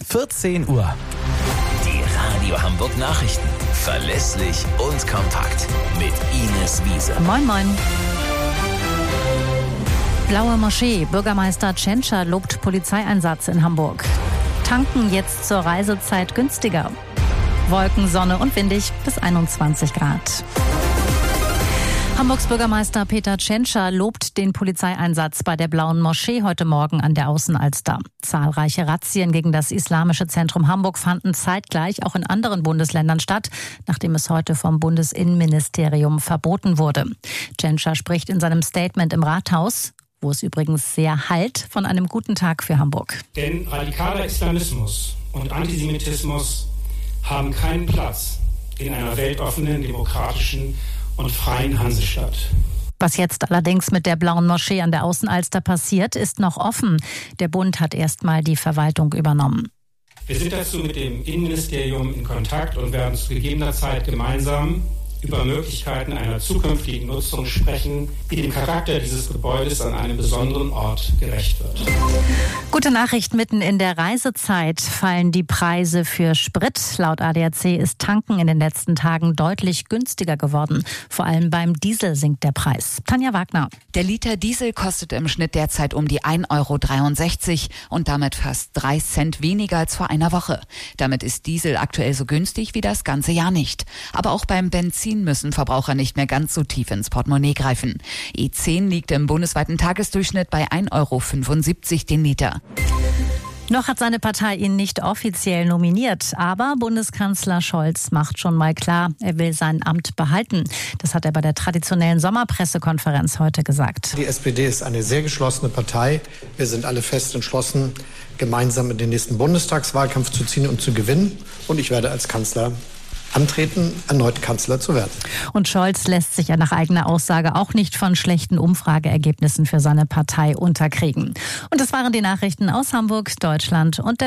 14 Uhr. Die Radio Hamburg Nachrichten. Verlässlich und kompakt. Mit Ines Wiese. Moin, moin. Blaue Moschee. Bürgermeister Tschentscher lobt Polizeieinsatz in Hamburg. Tanken jetzt zur Reisezeit günstiger. Wolken, Sonne und windig bis 21 Grad. Hamburgs Bürgermeister Peter Tschentscher lobt den Polizeieinsatz bei der Blauen Moschee heute Morgen an der Außenalster. Zahlreiche Razzien gegen das Islamische Zentrum Hamburg fanden zeitgleich auch in anderen Bundesländern statt, nachdem es heute vom Bundesinnenministerium verboten wurde. Tschentscher spricht in seinem Statement im Rathaus, wo es übrigens sehr hallt, von einem guten Tag für Hamburg. Denn radikaler Islamismus und Antisemitismus haben keinen Platz in einer weltoffenen, demokratischen und freien Hansestadt. Was jetzt allerdings mit der Blauen Moschee an der Außenalster passiert, ist noch offen. Der Bund hat erstmal die Verwaltung übernommen. Wir sind dazu mit dem Innenministerium in Kontakt und werden zu gegebener Zeit gemeinsam über Möglichkeiten einer zukünftigen Nutzung sprechen, die dem Charakter dieses Gebäudes an einem besonderen Ort gerecht wird. Gute Nachricht, mitten in der Reisezeit fallen die Preise für Sprit. Laut ADAC ist Tanken in den letzten Tagen deutlich günstiger geworden. Vor allem beim Diesel sinkt der Preis. Tanja Wagner. Der Liter Diesel kostet im Schnitt derzeit um die 1,63 € und damit fast 3 Cent weniger als vor einer Woche. Damit ist Diesel aktuell so günstig wie das ganze Jahr nicht. Aber auch beim Benzin müssen Verbraucher nicht mehr ganz so tief ins Portemonnaie greifen. E10 liegt im bundesweiten Tagesdurchschnitt bei 1,75 € den Liter. Noch hat seine Partei ihn nicht offiziell nominiert, aber Bundeskanzler Scholz macht schon mal klar, er will sein Amt behalten. Das hat er bei der traditionellen Sommerpressekonferenz heute gesagt. Die SPD ist eine sehr geschlossene Partei. Wir sind alle fest entschlossen, gemeinsam in den nächsten Bundestagswahlkampf zu ziehen und zu gewinnen. Und ich werde als Kanzler antreten, erneut Kanzler zu werden. Und Scholz lässt sich ja nach eigener Aussage auch nicht von schlechten Umfrageergebnissen für seine Partei unterkriegen. Und das waren die Nachrichten aus Hamburg, Deutschland und der